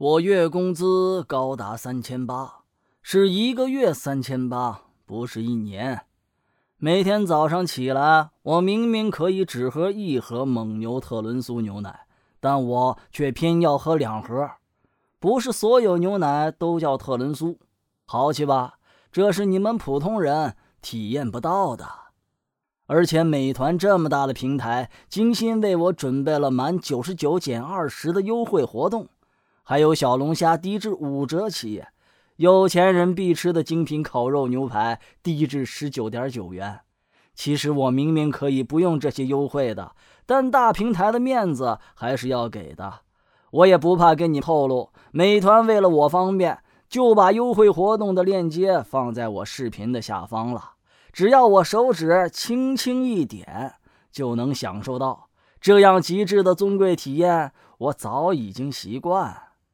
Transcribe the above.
我月工资高达3800，是一个月3800，不是一年。每天早上起来，我明明可以只喝1盒蒙牛特仑苏牛奶，但我却偏要喝2盒。不是所有牛奶都叫特仑苏，好奇吧？这是你们普通人体验不到的。而且美团这么大的平台，精心为我准备了满99减20的优惠活动，还有小龙虾低至5折起，有钱人必吃的精品烤肉牛排低至19.9元。其实我明明可以不用这些优惠的，但大平台的面子还是要给的。我也不怕跟你透露，美团为了我方便，就把优惠活动的链接放在我视频的下方了。只要我手指轻轻一点，就能享受到。这样极致的尊贵体验，我早已经习惯。